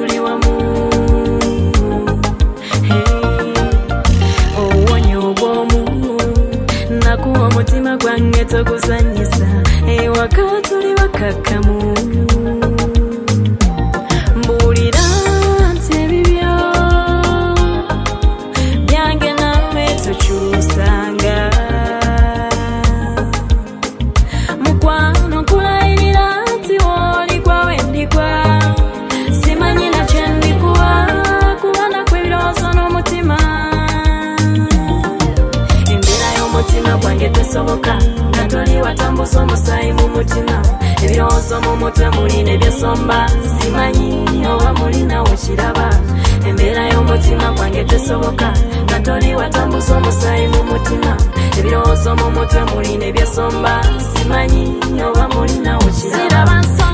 tuli wamu owonyo obwomu nakuwa omutima gwange toguzanyisa ewaka tuli bakakamu mbulira nti ebibyo byange nawe tukyusanga mukwano kulayirira nti woli gwawe ndigwa simanyi na kye ndikuwa kubana kw'ebirowoozo n'omutima embeera y'omutima gwange tesoboka nga toli watambuza omusaayi mu mutima ebirowoozo mu mutwe mulina ebyesomba simanyi oba mulinawo kiraba embeera y'omutima gwange tesoboka nga toli watambuza omusaayi mu mutima ebirowoozo mu mutwe mulina ebyesomba simanyi oba mulinawo kiraba